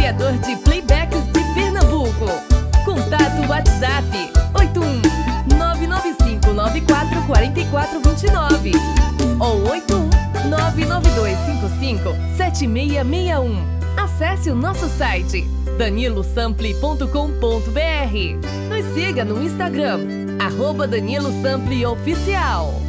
criador de playbacks de Pernambuco. Contato WhatsApp 81995944429 ou 81992557661. Acesse o nosso site danilosample.com.br. Nos siga no Instagram @DaniloSample Oficial.